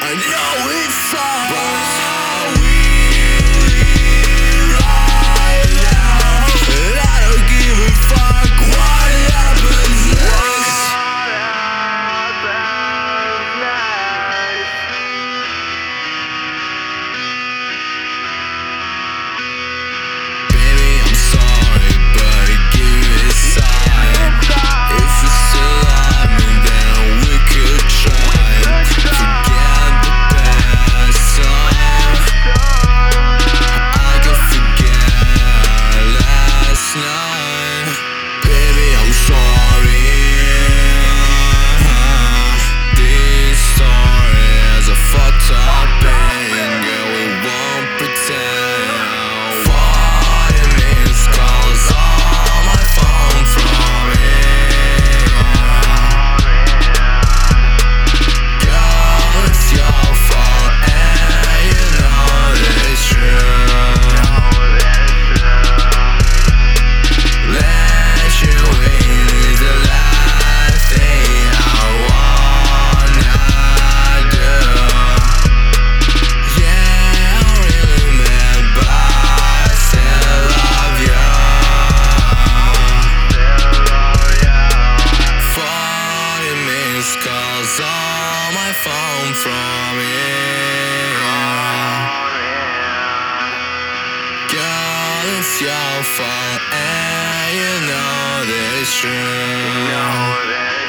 know it's all, but I don't give a fuck what happens next. Baby, I'm sorry, but give me a sign. If you're still on me, then we could try. Forget the past time. I can forget last night. Baby, I'm sorry. This story has a fucked up ending, girl, we won't pretend. 40 missed calls on my phone from it. Girl, it's your fault and you know that it's true. Let you in is the last thing I wanna do. Yeah, I'm really mad, but I still love you. 40 missed calls on my phone from you. Girl, it's your fault and you know that it's true.